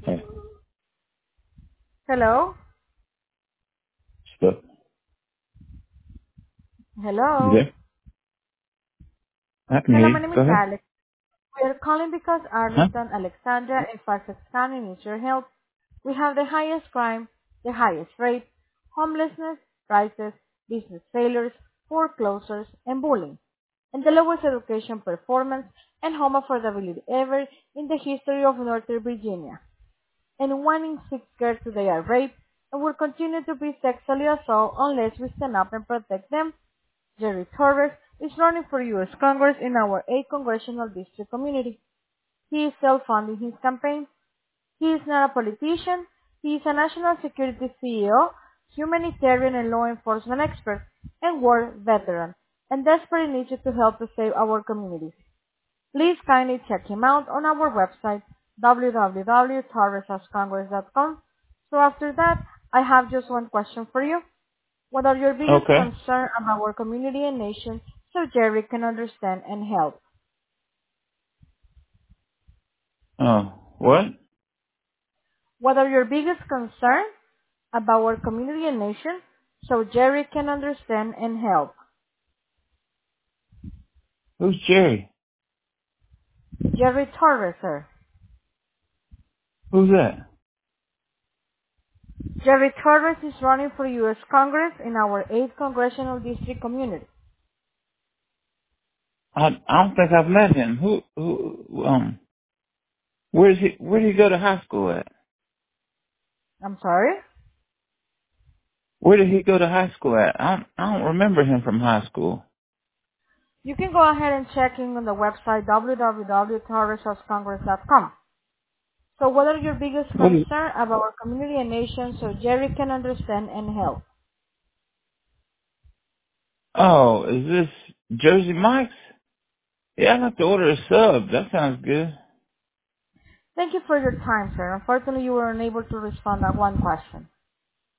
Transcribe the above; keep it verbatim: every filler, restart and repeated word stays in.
Hey, Hello? stuff. You Hello? there? I can hear Hello, you. my name Go is ahead. Alex. We are calling because Huh? Arlington, Alexandria, and Fairfax County needs your help. We have the highest crime, the highest rate, homelessness, prices, business failures, foreclosures, and bullying, and the lowest education performance and home affordability ever in the history of Northern Virginia. And one in six girls today are raped and will continue to be sexually assaulted unless we stand up and protect them. Jerry Torres is running for U S Congress in our eighth Congressional District community. He is self-funding his campaign. He is not a politician. He is a national security C E O, humanitarian and law enforcement expert, and war veteran, and desperately needs you to help to save our communities. Please kindly check him out on our website, w w w dot torres congress dot com. So after that, I have just one question for you. What are your biggest Okay. concern about our community and nation so Jerry can understand and help? Oh, what? What are your biggest concern about our community and nation so Jerry can understand and help? Who's Jerry? Jerry Torres, sir. Who's that? Jerry Torres is running for U S Congress in our eighth Congressional District community. I I don't think I've met him. Who who um where's he where did he go to high school at? I'm sorry? Where did he go to high school at? I don't I don't remember him from high school. You can go ahead and check in on the website w w w dot torres congress dot com. So what are your biggest What is concern about our community and nation so Jerry can understand and help? oh, is this Jersey Mike's? Yeah, I'd like to order a sub. That sounds good. Thank you for your time, sir. Unfortunately, you were unable to respond to one question.